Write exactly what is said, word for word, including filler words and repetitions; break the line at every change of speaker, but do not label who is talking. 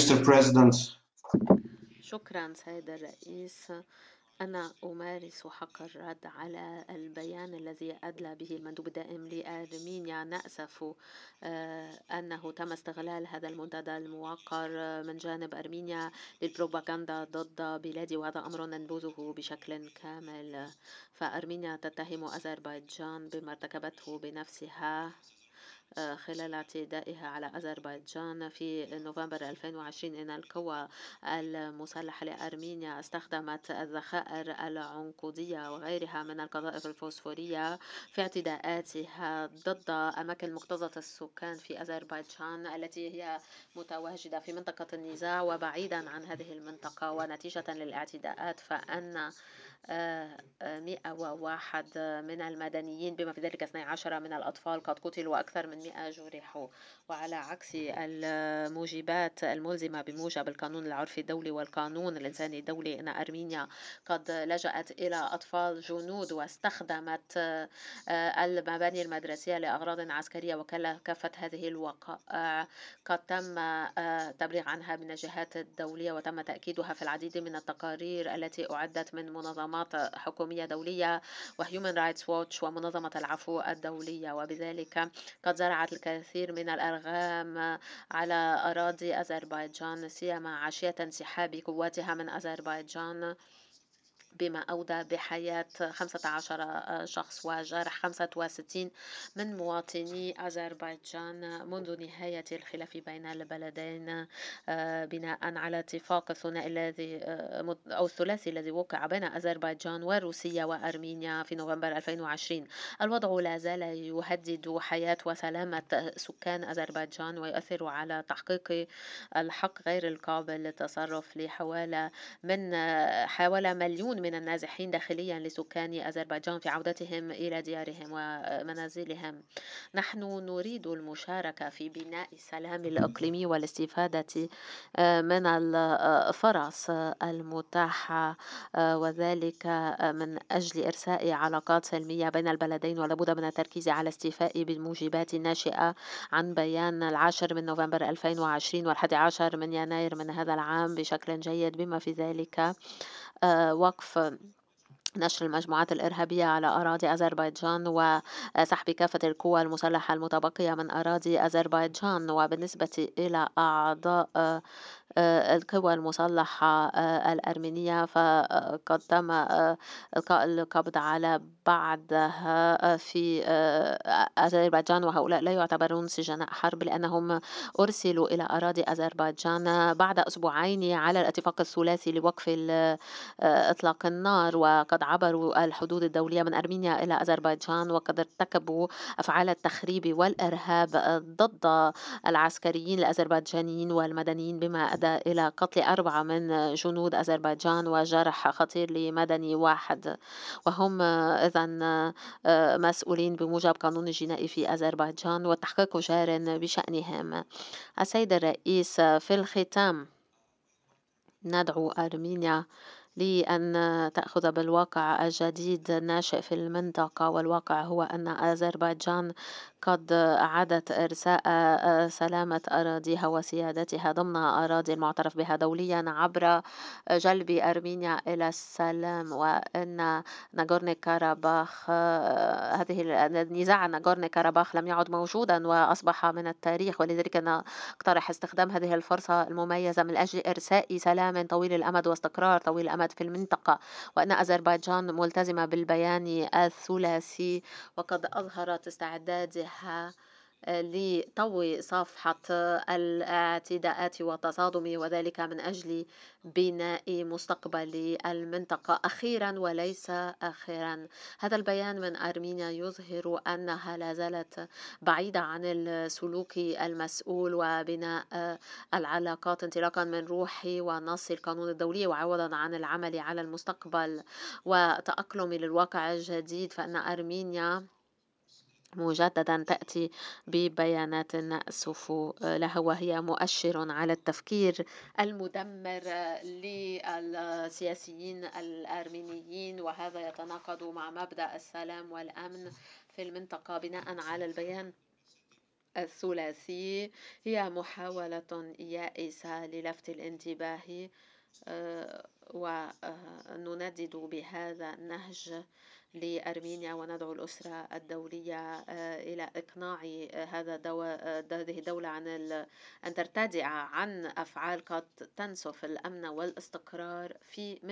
Mister President.
شكرا سيد الرئيس. أنا أمارس حق الرد على البيان الذي أدلى به المندوب الدائم لأرمينيا. نأسف آه، أنه تم استغلال هذا المنتدى الموقر من جانب أرمينيا للبروباغندا ضد بلادي، وهذا أمر ننبذه بشكل كامل. فأرمينيا تتهم أذربيجان بما ارتكبته بنفسها خلال اعتدائها على أذربيجان في نوفمبر ألفين وعشرين. إن القوى المسلحة لأرمينيا استخدمت الذخائر العنقودية وغيرها من القذائف الفوسفورية في اعتداءاتها ضد أماكن مكتظة السكان في أذربيجان التي هي متواجدة في منطقة النزاع وبعيدا عن هذه المنطقة. ونتيجة للاعتداءات فأن مئة وواحد من المدنيين بما في ذلك اثني عشر من الأطفال قد قتلوا وأكثر من مئة جرحوا. وعلى عكس الموجبات الملزمة بموجب القانون العرفي الدولي والقانون الإنساني الدولي، إن أرمينيا قد لجأت إلى أطفال جنود واستخدمت المباني المدرسية لأغراض عسكرية، وكافة هذه الوقائع قد تم تبليغ عنها من الجهات الدولية وتم تأكيدها في العديد من التقارير التي أعدت من منظمات حكومية دولية وهيومن رايتس ووتش ومنظمة العفو الدولية. وبذلك قد زرعت الكثير من الأرغام على أراضي أذربيجان، سيما عشية انسحاب قواتها من أذربيجان، بما أودى بحياة خمسة عشر شخص وجرح خمسة وستين من مواطني أذربيجان منذ نهاية الخلاف بين البلدين، بناء على اتفاق الثنائي الذي أو الثلاثي الذي وقع بين أذربيجان وروسيا وأرمينيا في نوفمبر ألفين وعشرين. الوضع لا زال يهدد حياة وسلامة سكان أذربيجان ويؤثر على تحقيق الحق غير القابل للتصرف لحوالي من حوالي مليون من النازحين داخليا لسكان أذربيجان في عودتهم إلى ديارهم ومنازلهم. نحن نريد المشاركة في بناء السلام الإقليمي والاستفادة من الفرص المتاحة، وذلك من أجل إرساء علاقات سلمية بين البلدين. ولابد من التركيز على استيفاء بالموجبات الناشئة عن بيان العاشر من نوفمبر ألفين وعشرين والحادي عشر من يناير من هذا العام بشكل جيد، بما في ذلك وقف نشر المجموعات الإرهابية على أراضي أذربيجان وسحب كافة القوى المسلحة المتبقية من أراضي أذربيجان. وبالنسبة إلى أعضاء القوى المسلحة الأرمينية فقد تم إلقاء القبض على بعضها في أذربيجان، وهؤلاء لا يعتبرون سجناء حرب لأنهم أرسلوا إلى أراضي أذربيجان بعد أسبوعين على الاتفاق الثلاثي لوقف إطلاق النار، وقد عبروا الحدود الدولية من أرمينيا إلى أذربيجان وقد ارتكبوا أفعال التخريب والإرهاب ضد العسكريين الأذربيجانيين والمدنيين، بما أدى إلى قتل أربعة من جنود أذربيجان وجرح خطير لمدني واحد، وهم إذن مسؤولين بموجب قانون الجنائي في أذربيجان والتحقيق جار بشأنهم. السيد الرئيس، في الختام ندعو أرمينيا لأن تأخذ بالواقع الجديد الناشئ في المنطقة، والواقع هو أن أذربيجان قد أعادت إرساء سلامة أراضيها وسيادتها ضمن أراضي المعترف بها دوليا عبر جلب أرمينيا إلى السلام. وأن ناغورني كاراباخ، هذه النزاع ناغورني كاراباخ لم يعد موجودا وأصبح من التاريخ، ولذلك أنا أقترح استخدام هذه الفرصة المميزة من أجل إرساء سلام طويل الأمد واستقرار طويل الأمد في المنطقة. وأن أذربيجان ملتزمة بالبيان الثلاثي وقد أظهرت استعدادها لطوي صفحة الاعتداءات والتصادم، وذلك من أجل بناء مستقبل المنطقة. أخيرا وليس آخرا، هذا البيان من أرمينيا يظهر أنها لا زالت بعيدة عن السلوك المسؤول وبناء العلاقات انطلاقا من روح ونص القانون الدولي، وعوضا عن العمل على المستقبل وتأقلم للواقع الجديد. فإن أرمينيا مجددا تأتي ببيانات نأسف لها، وهي مؤشر على التفكير المدمر للسياسيين الأرمينيين، وهذا يتناقض مع مبدأ السلام والأمن في المنطقة. بناء على البيان الثلاثي هي محاولة يائسة للفت الانتباه، آه، ونندد بهذا النهج لأرمينيا وندعو الأسرة الدولية آه، إلى إقناع آه، هذا دو... آه، هذه الدولة عن ال... أن ترتدع عن أفعال قد تنسف الأمن والاستقرار في